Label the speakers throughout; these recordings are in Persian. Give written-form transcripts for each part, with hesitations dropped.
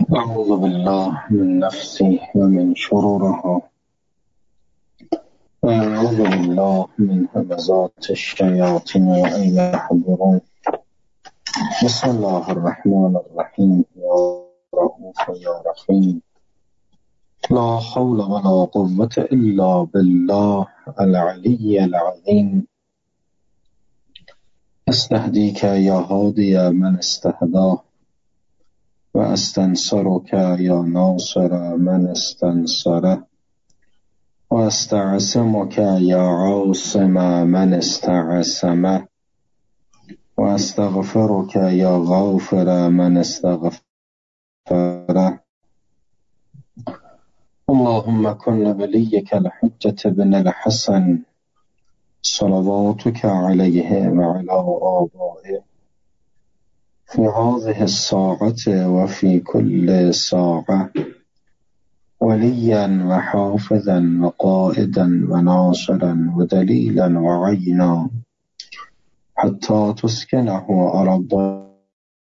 Speaker 1: أعوذ بالله من نفسي ومن شرورها وأعوذ بالله من همزات الشياطين وأن يحضرون. بسم الله الرحمن الرحيم. يا رؤوف يا رحيم، لا حول ولا قوة إلا بالله العلي العظيم. استهديك يا هادي من استهداه، واستنصرك يا ناصر من استنصره، واستعصمك يا عاصم من استعصمه، واستغفرك يا غافر من استغفره. اللهم كن لوليك الحجة بن الحسن صلواتك عليه وعلى آبائه في هذه الساعة وفي كل ساعة، وليا وحافظا وقائدا وناصرا ودليلا وعينا، حتى تسكنه أرضك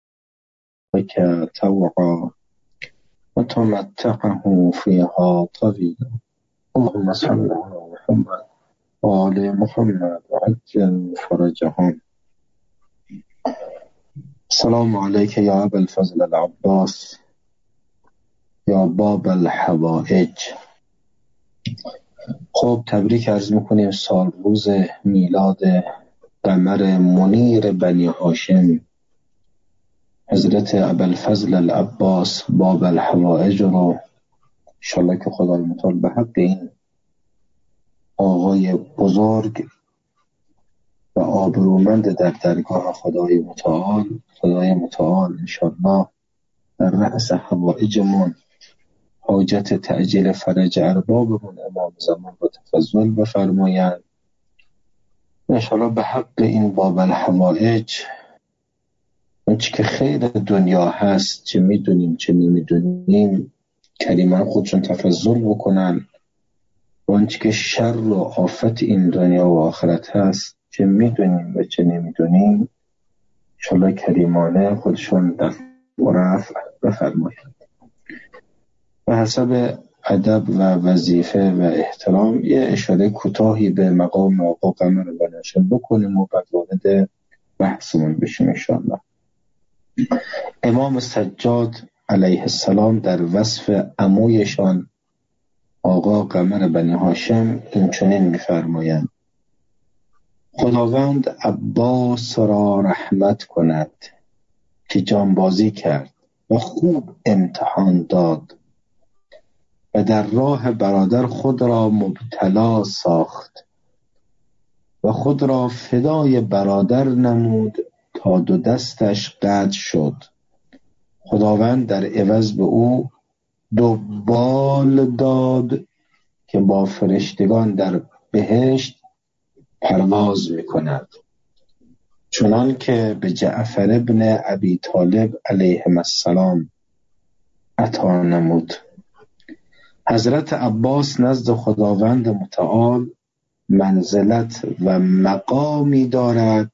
Speaker 1: توعا وتمتعه فيها طويلا. اللهم صل على محمد وآل محمد وعجل فرجهم. السلام عليك يا أبا الفضل العباس، یا باب الحوائج. خب تبریک عرض میکنیم سال روز میلاد قمر منیر بنی هاشم حضرت ابوالفضل العباس باب الحوائج رو انشالله که خدای متعال به حق این آقای بزرگ و آبرومند در درگاه خدای متعال انشالله در رأس حوائجمون، حاجت تعجیل فرج اربابمون امام زمان با تفضل بفرمایند. انشاءالله به حق این باب الحوائج اونچه که خیر دنیا هست، چه میدونیم چه نمیدونیم، کریمان خودشون تفضل بکنن. و اونچه که شر و آفت این دنیا و آخرت هست، چه میدونیم و چه نمیدونیم، انشاءالله کریمانه خودشون در رفع بفرمایند. به حسب ادب و وظیفه و احترام یه اشاره کوتاهی به مقام آقا قمر بنی هاشم بکنیم و بعد وارد بحثمون بشیم انشاءالله. امام سجاد علیه السلام در وصف عمویشان آقا قمر بنی هاشم این چنین می‌فرمایند: خداوند عباس را رحمت کند که جانبازی کرد و خوب امتحان داد و در راه برادر خود را مبتلا ساخت و خود را فدای برادر نمود تا دو دستش قطع شد. خداوند در عوض به او دو بال داد که با فرشتگان در بهشت پرواز می کند، چنان که به جعفر ابن ابی طالب علیه السلام عطا نمود. حضرت عباس نزد خداوند متعال منزلت و مقامی دارد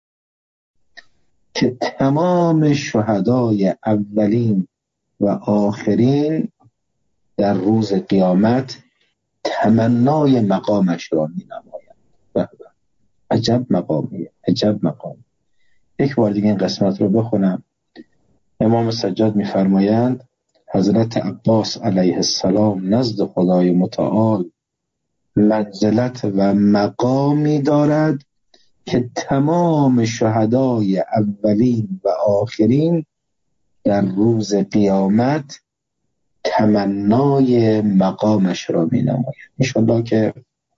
Speaker 1: که تمام شهدای اولین و آخرین در روز قیامت تمنای مقامش را می نمایند. عجب مقامیه، عجب مقام. یک بار دیگه این قسمت رو بخونم. امام سجاد می فرمایند حضرت عباس علیه السلام نزد خدای متعال منزلت و مقامی دارد که تمام شهدای اولین و آخرین در روز قیامت تمنای مقامش را می نماید. انشاءالله که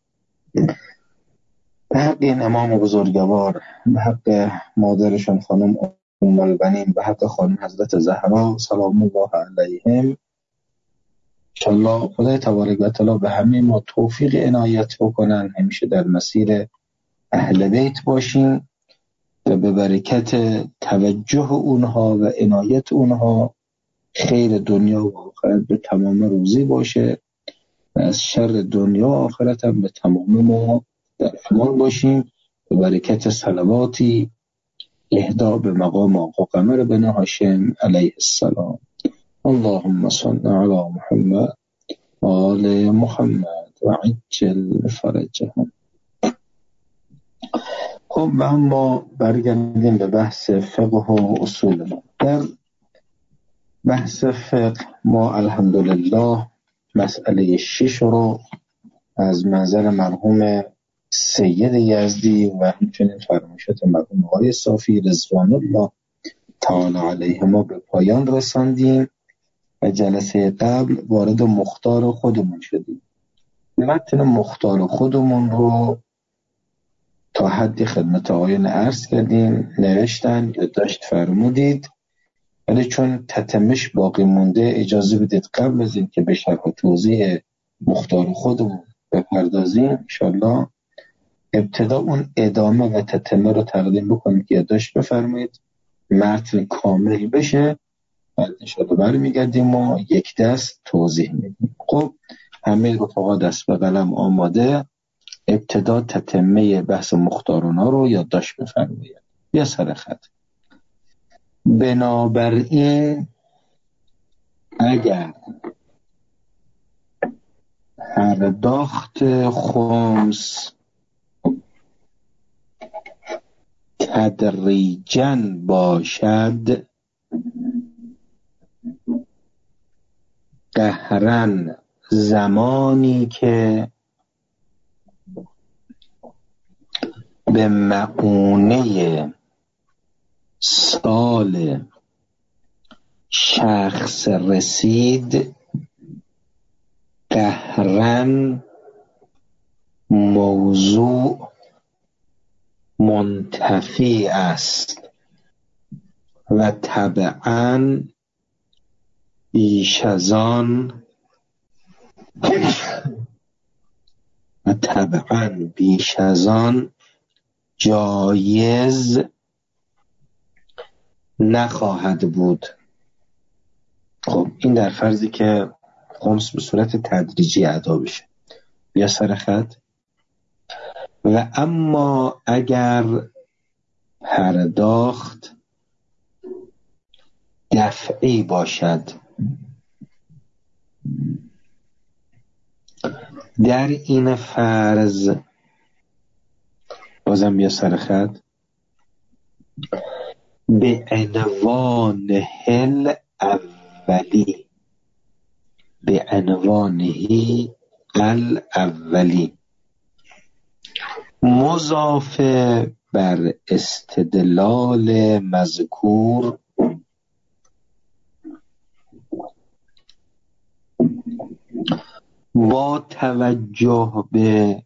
Speaker 1: به حق این امام بزرگوار، به حق مادرشان خانم ام البنین، به حق خانم حضرت زهرا سلام الله علیهم، انشاءالله خدای تبارک و تعالی به همه ما توفیق عنایت بکنن، همیشه در مسیر اهل بیت باشیم و به برکت توجه اونها و عنایت اونها خیر دنیا و آخرت به تمام روزی باشه و از شر دنیا و آخرت هم به تمام ما در امان باشیم. به برکت صلواتی اهدا به مقام آقا قمر بنی هاشم علیه السلام. اللهم صل علی محمد آل محمد و عجل فرجهم. خب و اما برگردیم به بحث فقه و اصول ما. در بحث فقه ما الحمدلله مسئله 6 رو از منظر مرحوم سید یزدی و همچنین فرمایشات مرحوم آقای صافی رضوان الله تعالی علیهما به پایان رساندیم و جلسه قبل وارد مختار خودمون شدیم. متن مختار خودمون رو تا حدی خدمت آقایان عرض کردیم، نوشتن یادداشت فرمودید، ولی چون تتمش باقی مونده اجازه بدید قبل از این که به شرح و توضیح مختار خودمون بپردازیم انشالله ابتدا اون ادامه و تتمه رو تقدیم بکنید که یادداشت بفرمایید، متن کامل بشه، بعد انشالله برمیگردیم و یک دست توضیح میدیم. خب همه رفقا دست به قلم آماده، ابتدا تتمه بحث مختارونا رو یادداشت بفرمایید یا سر خط. بنابراین اگر پرداخت خمس تدریجاً باشد، قهرن زمانی که به مؤونه سال شخص رسید، قهرن موضوع منتفی است و طبعاً بیش از آن جایز نخواهد بود. خب این در فرضی که خمس به صورت تدریجی ادا بشه یا سر خط. و اما اگر پرداخت دفعی باشد، در این فرض بازم بیا سر خط، به عنوان الاولی مضاف بر استدلال مذکور با توجه به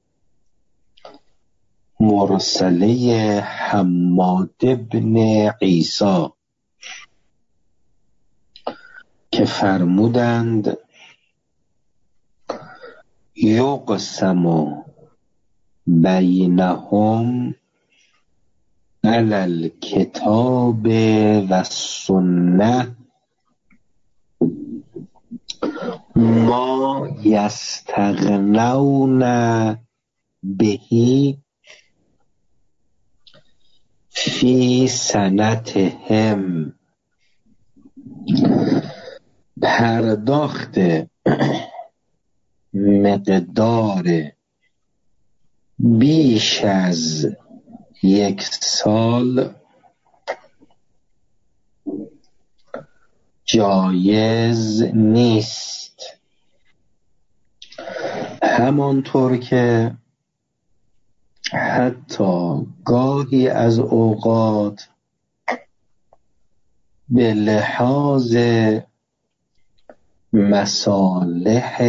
Speaker 1: مرسله حماد بن عیسی که فرمودند یقسم بینهم علی الکتاب و سنه ما یستغنون بهی فی سنتهم. پرداخت مقدار بیش از 1 سال جایز نیست، همانطور که حتی گاهی از اوقات به لحاظ مصالح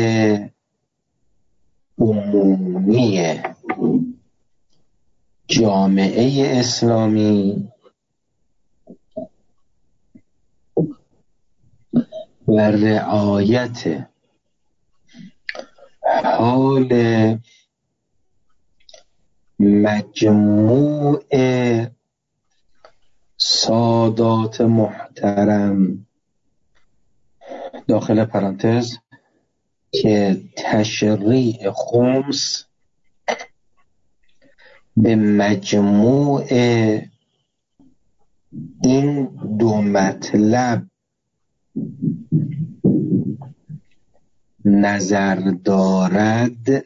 Speaker 1: عمومی جامعه اسلامی و رعایت حال مجموع سادات محترم داخل پرانتز که تشریع خمس به مجموع این دو مطلب نظر دارد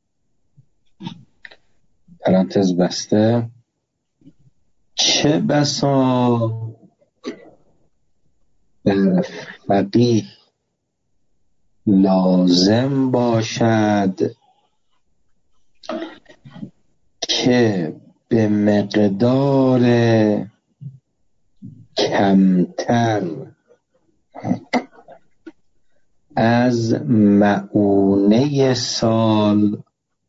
Speaker 1: پرانتز بسته چه بسا در فقیه لازم باشد که به مقدار کمتر از مؤونه سال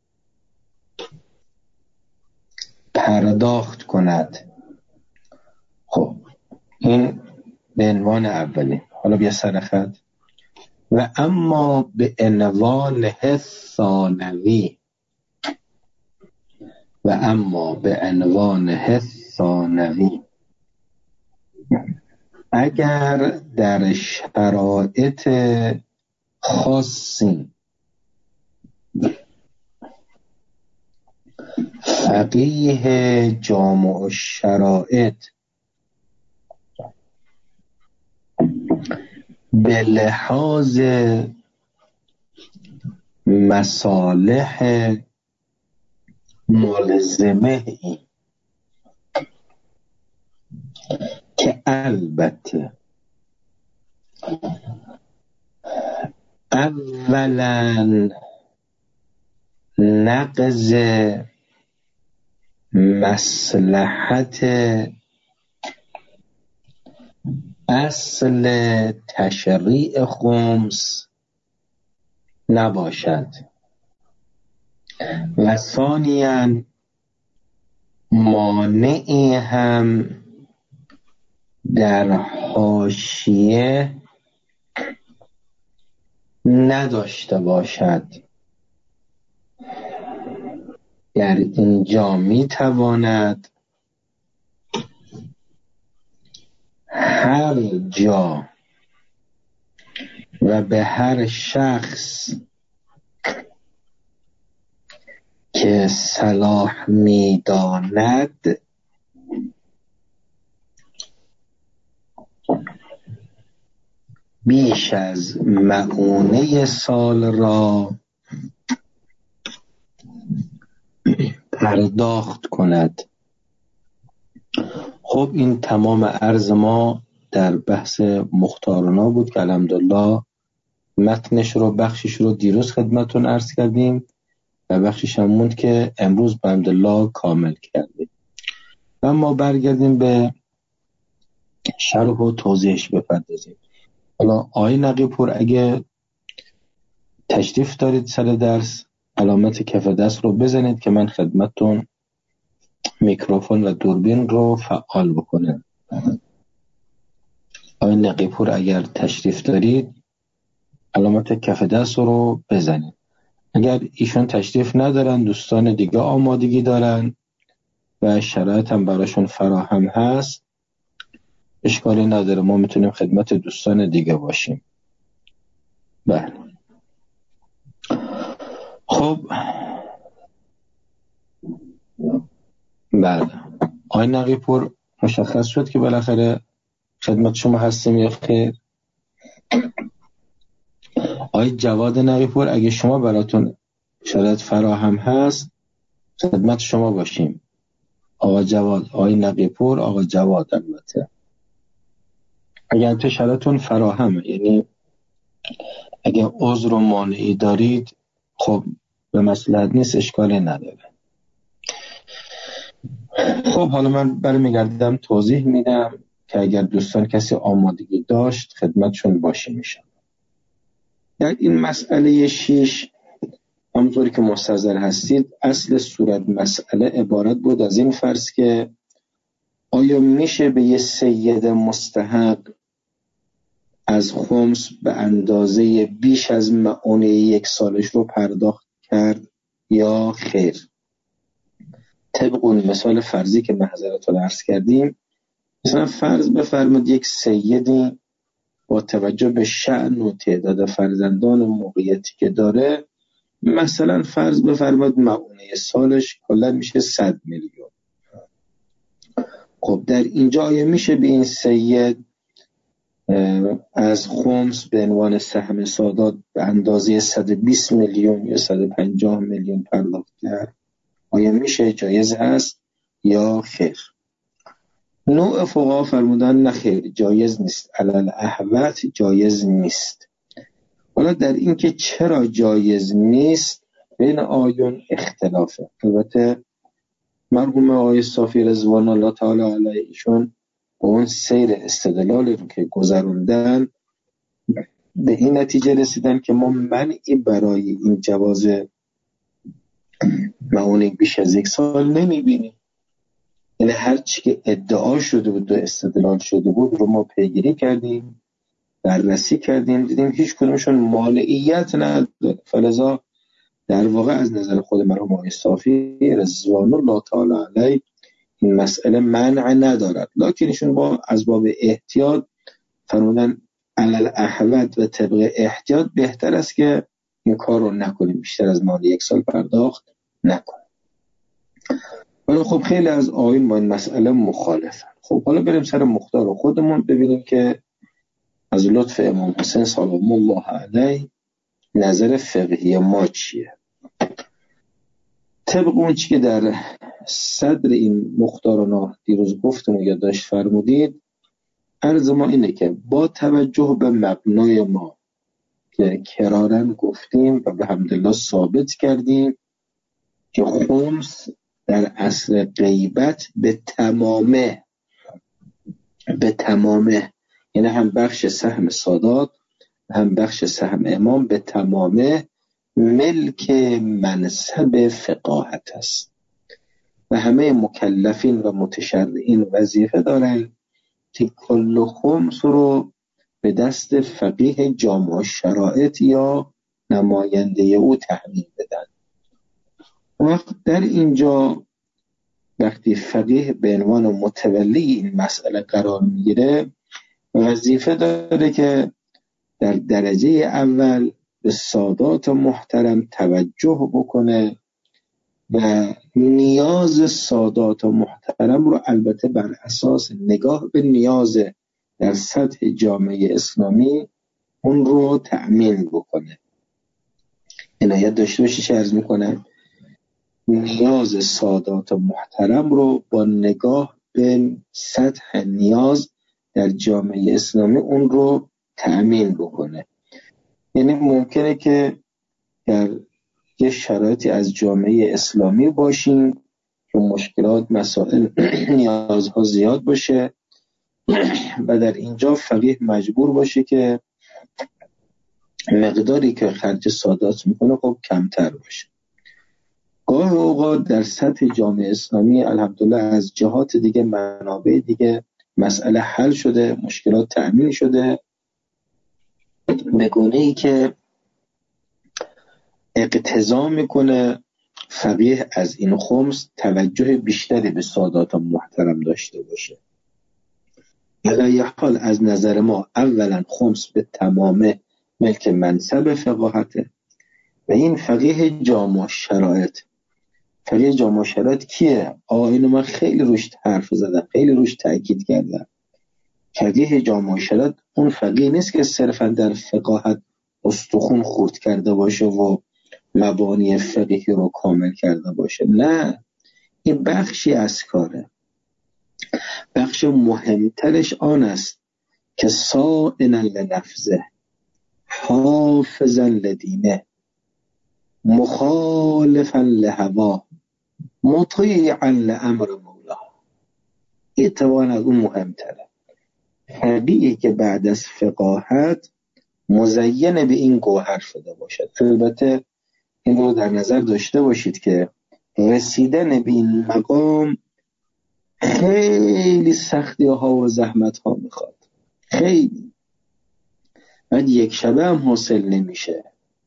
Speaker 1: پرداخت کند. خب این به عنوان اولی. حالا بیا سر خط. و اما به عنوان ثانوی اگر در شرایط خاصی فقیه جامع الشرایط به لحاظ مصالح ملزمه که البته اولا نقض مصلحت اصل تشریع خمس نباشد و ثانیاً مانعی هم در حاشیه نداشته باشد. در اینجا می تواند هر جا و به هر شخص که صلاح می داند بیش از مؤونه سال را پرداخت کند. خب این تمام عرض ما در بحث مختارنا بود که الحمدلله متنش رو بخشش رو دیروز خدمتون عرض کردیم و بخشش هم موند که امروز به الحمدلله کامل کردیم. اما برگردیم به شرح و توضیحش بپردازیم. حالا آقای نقی‌پور اگه تشریف دارید سر درس علامت کف دست رو بزنید که من خدمتتون میکروفون و دوربین رو فعال بکنم. آقای نقی‌پور اگر تشریف دارید علامت کف دست رو بزنید. اگر ایشون تشریف ندارن دوستان دیگه آمادگی دارن و شرایط هم براشون فراهم هست اشکالی نداره، ما میتونیم خدمت دوستان دیگه باشیم. بله خب بله آقای نقی‌پور مشخص شد که بالاخره خدمت شما هستیم یا خیر؟ آقای جواد نقی‌پور اگه شما براتون شرایط فراهم هست خدمت شما باشیم. آقا جواد، آقای نقی‌پور، آقا جواد البته اگر تو شرایطون فراهمه، یعنی اگه عذر و مانعی دارید خب به مصلحت نیست، اشکالی نداره. خب حالا من برمیگردم توضیح میدم که اگر دوستان کسی آمادگی داشت خدمتشون باشیم میشن. در این مسئله 6 همونطوری که مستحضر هستید اصل صورت مسئله عبارت بود از این فرض که آیا میشه به یه سید مستحق از خمس به اندازه بیش از مؤونه 1 سالش رو پرداخت کرد یا خیر؟ طبق اون مثال فرضی که محضرتون عرض کردیم، مثلا فرض بفرمایید یک سیدی با توجه به شأن و تعداد فرزندان و موقعیتی که داره، مثلا فرض بفرمایید مؤونه سالش کلا میشه 100 میلیون. خب در اینجا آیا میشه به این سید از خمس به عنوان سهم سادات به اندازه 120 میلیون یا 150 میلیون پرداخت کرد. آیا میشه؟ جایز هست یا خیر؟ نوع فقها فرمودن نه خیر، جایز نیست، علل احوط جایز نیست. حالا در این که چرا جایز نیست بین آیون اختلافه. البته مرحوم آقای صافی رضوان الله تعالی علیه ایشون با اون سیر استدلالی رو که گذروندن به این نتیجه رسیدن که ما منعی برای این جواز معونی بیش از 1 سال نمیبینیم. یعنی هر چی که ادعا شده بود و استدلال شده بود رو ما پیگیری کردیم، بررسی کردیم، دیدیم هیچ کدومشون مانعیت نداره. فلذا در واقع از نظر خود مرحوم آقای صافی رضوان الله تعالی علیه این مسئله منع ندارد، لکن ایشون با از باب احتیاط فرمودن علل احوط و طبق احتیاط بهتر است که این کار رو نکنیم، بیشتر از مال 1 سال پرداخت نکنیم. ولی خب خیلی از آیین با این مسئله مخالفن. خب حالا بریم سر مختار خودمون ببینیم که از لطف امام حسین سلام الله علیه نظر فقهی ما چیه. طبق اون چی که در صدر این مختارنا دیروز گفتم و یادداشت فرمودید، عرض ما اینه که با توجه به مبنای ما که کرارن گفتیم و به حمدالله ثابت کردیم که خمس در عصر غیبت به تمامه یعنی هم بخش سهم سادات هم بخش سهم امام به تمامه ملک منصب فقاهت است و همه مکلفین و متشرعین وظیفه دارن که کل خمس رو به دست فقیه جامع شرایط یا نماینده او تحویل بدن. وقت در اینجا وقتی فقیه به عنوان متولی این مسئله قرار میگیره وظیفه داره که در درجه اول به سادات محترم توجه بکنه و نیاز سادات محترم رو البته بر اساس نگاه به نیاز در سطح جامعه اسلامی اون رو تأمین بکنه. عنایت داشته باشی چه عرض میکنم، نیاز سادات محترم رو با نگاه به سطح نیاز در جامعه اسلامی اون رو تأمین بکنه. یعنی ممکنه که در یه شرایطی از جامعه اسلامی باشیم که مشکلات، مسائل، نیازها زیاد باشه و در اینجا فقیه مجبور باشه که مقداری که خرج سادات میکنه خب کمتر باشه. گاه اوقات در سطح جامعه اسلامی الحمدلله از جهات دیگه، منابع دیگه مسئله حل شده، مشکلات تأمین شده به گونه‌ای که اقتضا میکنه فقیه از این خمس توجه بیشتری به سادات محترم داشته باشه. علی حال از نظر ما اولا خمس به تمام ملک منصب فقاهته و این فقیه جامع شرایط. فقیه جامع شرایط کیه؟ اینو من خیلی روش حرف زدم، خیلی روش تأکید کردم. فقیه جامع شرایط اون فقیه نیست که صرفا در فقاهت استخون خورد کرده باشه و مبانی فقهی رو کامل کرده باشه. نه، این بخشی از کاره. بخش مهمترش آن است که صائنا لنفسه حافظا لدینه مخالفا لهوا مطیعا لامر مولا. این توان از اون مهمتره. فقیهی که بعد از فقاهت مزین به این گوهر شده باشد. البته این رو در نظر داشته باشید که رسیدن به این مقام خیلی سختی ها و زحمت ها میخواد، خیلی، بعد یک شبه هم حاصل نمیشه.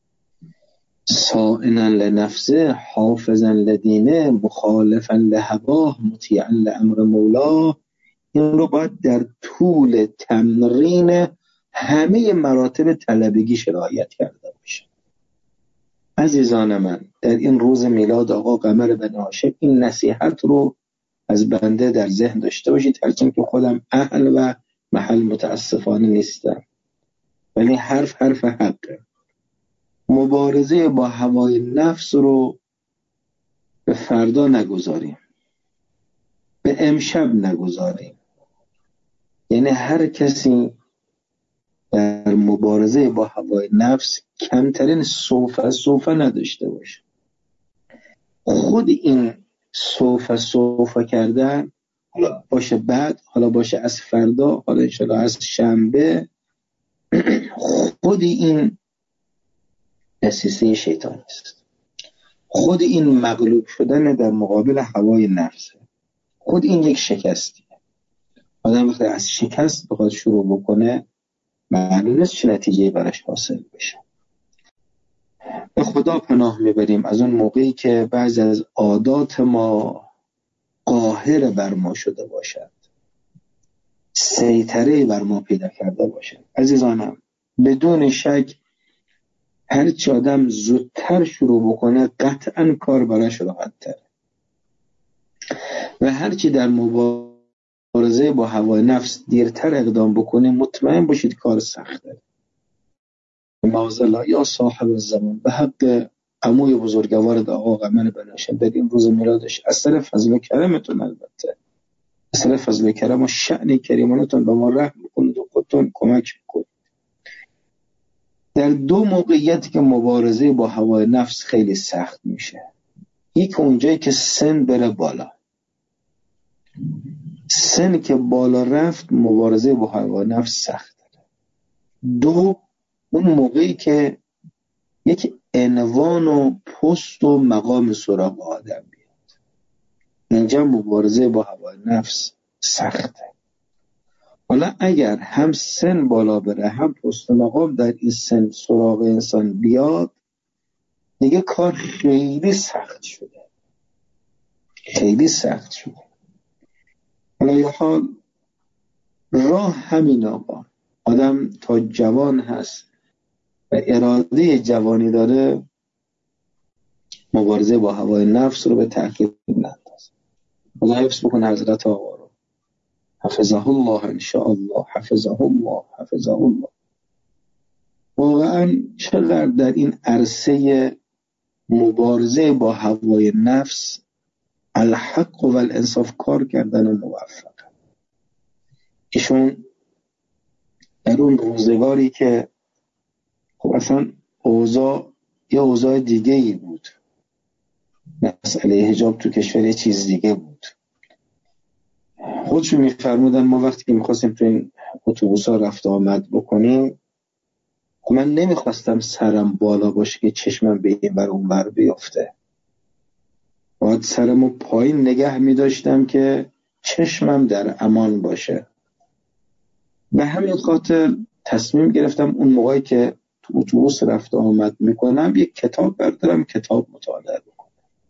Speaker 1: صائنا لنفسه حافظا لدینه مخالفا لهواه مطیعا لامر مولا، این رو باید در طول تمرین همه مراتب طلبگی رعایت کرده باشه. عزیزان من، در این روز میلاد آقا قمر بنی هاشم این نصیحت رو از بنده در ذهن داشته باشید، هرچند که خودم اهل و محل متاسفانه نیستم، ولی حرف حقه. مبارزه با هوای نفس رو به فردا نگذاریم، به امشب نگذاریم. یعنی هر کسی در مبارزه با هوای نفس کمترین سوف نداشته باشه. خود این سوف کردن، حالا باشه بعد، حالا باشه از فردا، حالا انشاءالله از شنبه، خود این دسیسه شیطان است. خود این مغلوب شدن در مقابل هوای نفسه. خود این یک شکستیه. آدم وقتی از شکست بخواد شروع بکنه معلوم نیست چه نتیجه‌ای براش حاصل بشه. به خدا پناه میبریم از اون موقعی که بعضی از عادات ما قاهر بر ما شده باشد، سیطره بر ما پیدا کرده باشد. عزیزانم، بدون شک هرچی آدم زودتر شروع بکنه قطعا کار براش راحت تر، و هرچی در مبارزه با هوای نفس دیرتر اقدام بکنه مطمئن باشید کار سخته. معاذالله یا صاحب الزمان، به حق عموی بزرگوار آقا قمر بناشم در این روز میلادش، از سر فضل و کرمتون، البته از سر فضل و کرم و شأن کریمانتون به ما رحم کنید و خودتون کمک کنید. در دو موقعیتی که مبارزه با هوای نفس خیلی سخت میشه، یک اونجایی که سن بره بالا، سن که بالا رفت مبارزه با هوای نفس سخت داره. دو، اون موقعی که یک عنوان و پست و مقام سراغ آدم بیاد، اینجا مبارزه با هوای نفس سخته. حالا اگر هم سن بالا بره هم پست و مقام در این سن سراغ انسان بیاد، دیگه کار خیلی سخت شده، خیلی سخت شده. حالا یه حال راه همین آقا، آدم تا جوان هست و اراده جوانی داره، مبارزه با هوای نفس رو به تأخیر نندازه. خدا حفظ بکنه حضرت آقا رو، حفظه الله انشاءالله، حفظه الله، حفظه الله. واقعا چقدر در این عرصه مبارزه با هوای نفس الحق و الانصاف کار کردن و موفق. ایشون در اون روزگاری که خب اصلا اوضاع یه اوضاع دیگه ای بود، مسئله حجاب تو کشور یه چیز دیگه بود. خودشون میفرمودن ما وقتی که میخواستیم تو این اتوبوس‌ها رفت آمد بکنیم، من نمیخواستم سرم بالا باشه که چشمم به این ور اون ور بیفته، باید سرمو پایین نگه میداشتم که چشمم در امان باشه. به همین خاطر تصمیم گرفتم اون موقعی که تو اتوبوس رفت آمد میکنم یک کتاب بردارم، کتاب مطالعه بکنم.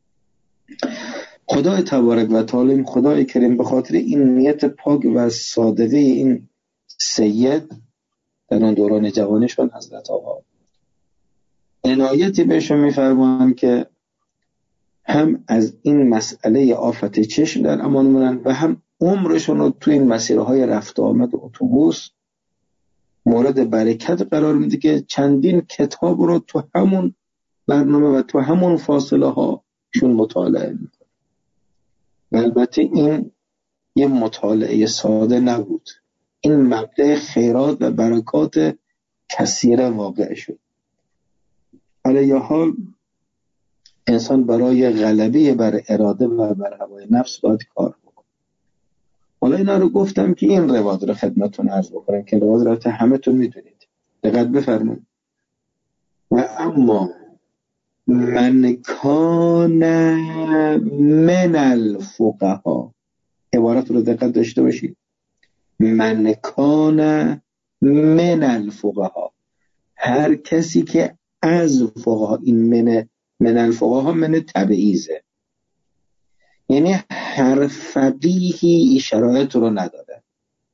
Speaker 1: خدای تبارک و تعالی، خدای کریم، به خاطر این نیت پاک و صادقه این سید در آن دوران جوانشون، حضرت آقا عنایتی بهشون میفرمان که هم از این مسئله آفت چشم در امان مونن و هم عمرشون رو تو این مسیرهای رفت آمد اتوبوس مورد برکت قرار میده که چندین کتاب رو تو همون برنامه و تو همون فاصله ها شون مطالعه میکنه. البته این یه مطالعه ساده نبود، این مبدأ خیرات و برکات کثیر واقع شد. علیه حال انسان برای غلبه بر اراده و بر هوای نفس باید کار بکنه. حالا اینا رو گفتم که این روایت رو خدمتتون عرض بکنم که روایت رو همه تون میدونید. دقت بفرمایید. و اما من کان من الفقها، عبارت رو دقت داشته باشید. من کان من الفقها، هر کسی که از فقها، این من الفقها من تبعیزه، یعنی هر فقیهی شرایط رو نداره.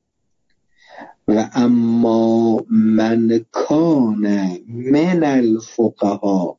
Speaker 1: و اما من کان من الفقها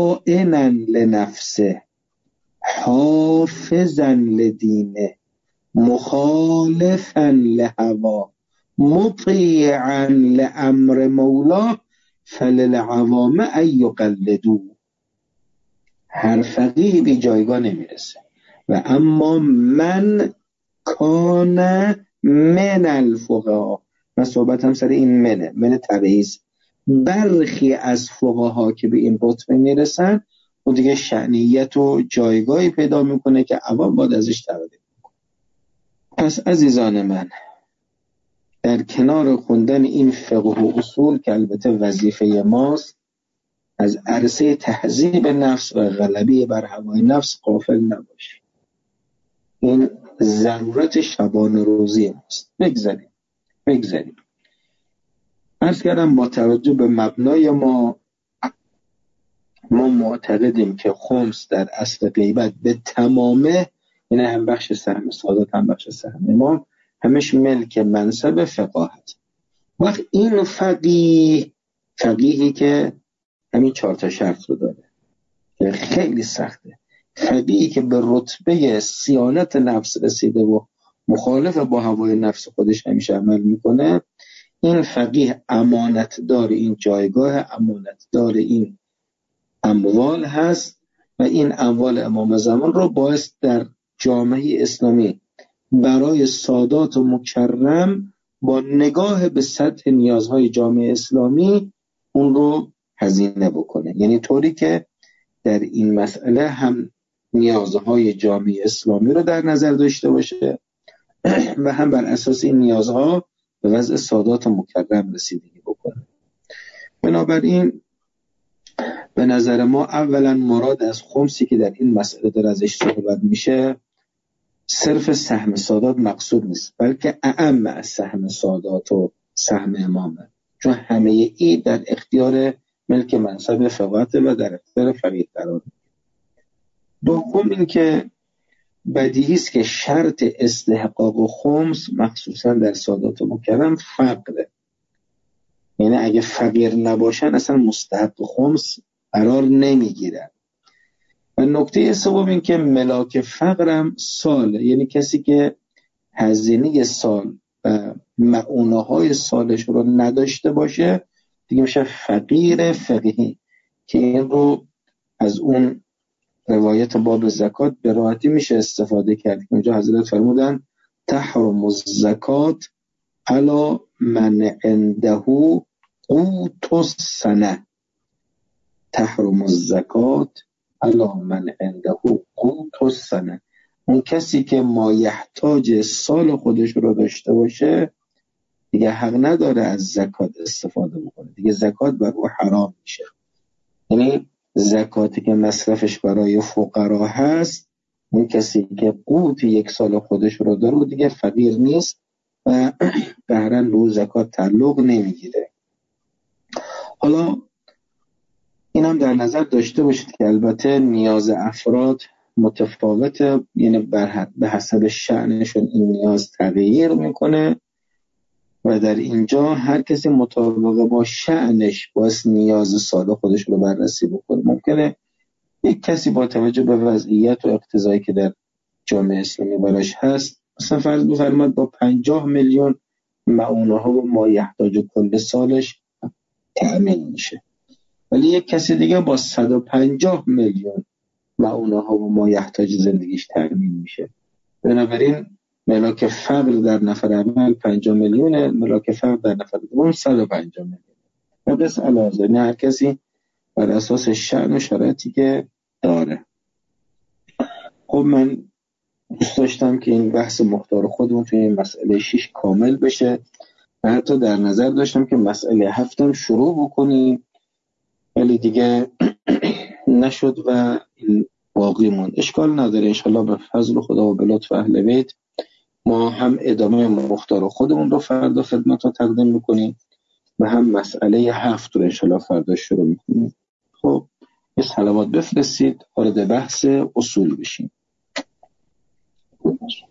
Speaker 1: صائنا لنفسه حافظا لدینه مخالفا لهوا مطیعا لامر مولا فللعوام ان یقلدوا. هر فقیه به جایگاه نمیرسه و اما من کان من الفقها، من صحبتم سر این من تبعیض، برخی از فقها که به این رتبه میرسن و دیگه شأنیت و جایگاهی پیدا میکنه که عوام باید ازش تقلید. پس عزیزان من، در کنار خوندن این فقه و اصول که البته وظیفه ماست، از عرصه تهذیب نفس و غلبه بر هوای نفس غافل نباشید. این ضرورت شبانه روزی ماست. بگذاریم. عرض کردم با توجه به مبنای ما معتقدیم که خمس در اصل غیبت به تمامه، یعنی هم بخش سهم سادات هم بخش سهم امام، همش ملک منصب فقاهت. وقت این فقیهی که همین 4 شرط رو داره که خیلی سخته، فقیهی که به رتبه صیانت نفس رسیده و مخالف با هوای نفس خودش همیشه عمل میکنه، این فقیه امانتدار این جایگاه، امانتدار این اموال هست و این اموال امام زمان رو باعث در جامعه اسلامی برای سادات و مکرم با نگاه به سطح نیازهای جامعه اسلامی اون رو هزینه بکنه. یعنی طوری که در این مسئله هم نیازهای جامعه اسلامی رو در نظر داشته باشه و هم بر اساس این نیازها به وضع سادات و مکرم رسیدگی بکنه. بنابراین به نظر ما اولا مراد از خمسی که در این مسئله در ازش صحبت میشه صرف سهم سادات مقصود نیست، بلکه اعم از سهم سادات و سهم امامه، چون همه ای در اختیار ملک منصب فقاهت و در اختیار فقیه قرار. دوم این که بدیهی است که شرط استحقاق و خمس مخصوصا در سادات و مکرم فقره، یعنی اگه فقیر نباشن اصلا مستحق خمس قرار نمیگیرن. و نکته سوم این که ملاک فقرم سال، یعنی کسی که هزینه سال و معونه های سالش رو نداشته باشه دیگه میشه فقیر فقیهی، که این رو از اون روایت باب زکات به راحتی میشه استفاده کرد. اونجا حضرت فرمودن تحرم الزکات علی من عنده قوت السنه، تحرم الزکات علی من عنده قوت السنه، اون کسی که مایحتاج سال خودش رو داشته باشه دیگه حق نداره از زکات استفاده بکنه، دیگه زکات بر او حرام میشه. یعنی زکاتی که مصرفش برای فقرا هست، اون کسی که قوت 1 سال خودش رو داره و دیگه فقیر نیست و قهرن به او زکات تعلق نمیگیره. حالا این هم در نظر داشته باشید که البته نیاز افراد متفاوته، یعنی به حسب شأنشون این نیاز تغییر میکنه و در اینجا هر کسی مطابق با شأنش باید نیاز سال خودش رو بررسی بکنه. ممکنه یک کسی با توجه به وضعیت و اقتضایی که در جامعه اسلامی براش هست مثلا فرض بفرماد با 50 میلیون معونه ها و مایحتاج کل سالش تأمین میشه، ولی یک کسی دیگه با 150 میلیون معونه ها و مایحتاج زندگیش تأمین میشه. بنابراین ملاک فقر در نفر اول 50 میلیونه، ملاک فقر در نفر دوم 150 میلیون. و بس علاوه نه هر کسی بر اساس شأن و شرایطی که داره. خب من دوست داشتم که این بحث مختار خودمون توی این مسئله 6 کامل بشه و حتی در نظر داشتم که مسئله 7 شروع بکنیم، ولی دیگه نشد و این باقی موند. اشکال نداره، انشالله به فضل خدا و به لطف اهل بیت ما هم ادامه مختار خودمون رو فردا خدمت رو تقدیم میکنیم و هم مسئله 7 رو انشالله فردا شروع میکنیم. خب یه صلوات بفرستید وارد بحث اصول بشیم.